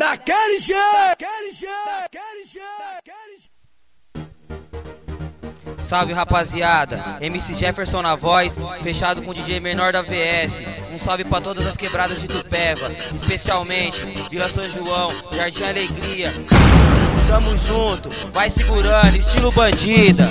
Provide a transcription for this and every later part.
daquele jeito. Salve rapaziada, MC Jefferson na voz, fechado com o DJ Menor da VS. Um salve pra todas as quebradas de Tupéva, especialmente Vila São João, Jardim Alegria. Tamo junto, vai segurando, estilo bandida.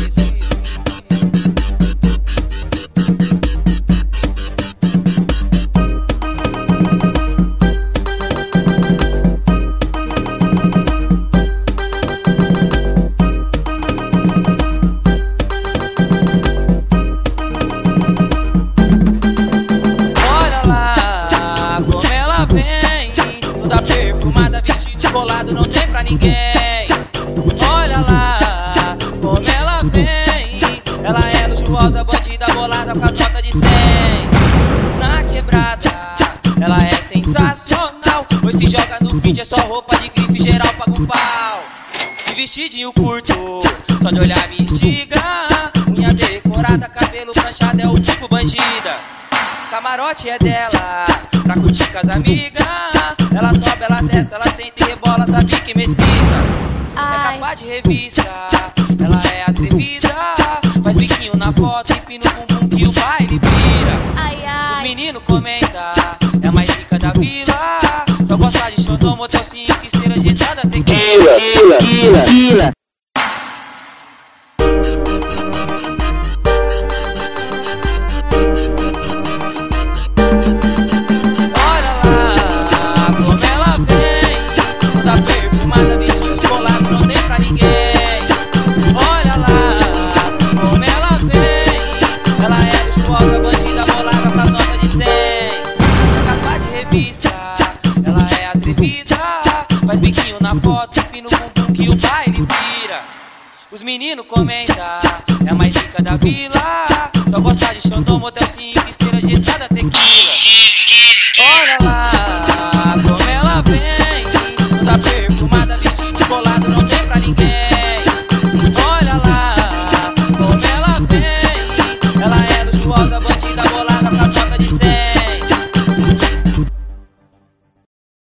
Toda perfumada, vestido colado, não tem pra ninguém. Olha lá, como ela vem. Ela é luxuosa, bandida, bolada com as notas de 100. Na quebrada, ela é sensacional. Pois se joga no kit, é só roupa de grife, geral paga um pau. De vestidinho curto, só de olhar me instiga. Unha decorada, cabelo pranchado, é o tipo bandida. Camarote é dela, pra curtir com as amigas. Ela sobe, ela desce, ela sente e rebola, sabe que me excita. É capa de revista, ela é atrevida. Faz biquinho na foto, empina o bumbum que o baile vira. Os meninos comentam, é a mais rica da vila. Só gosta de xandão, motel 5 estrelas de nada tequila. Perfumada, vestido colado, não tem pra ninguém. Olha lá, como ela vem. Ela é luxuosa, bandida, bolada com as notas de 100. É capa de revista, ela é atrevida. Faz biquinho na foto, empina o bumbum que o baile vira. Os meninos comentam, é a mais rica da vila. Só gosta de xandão, motel 5 estrelas de nada tequila. Olha lá,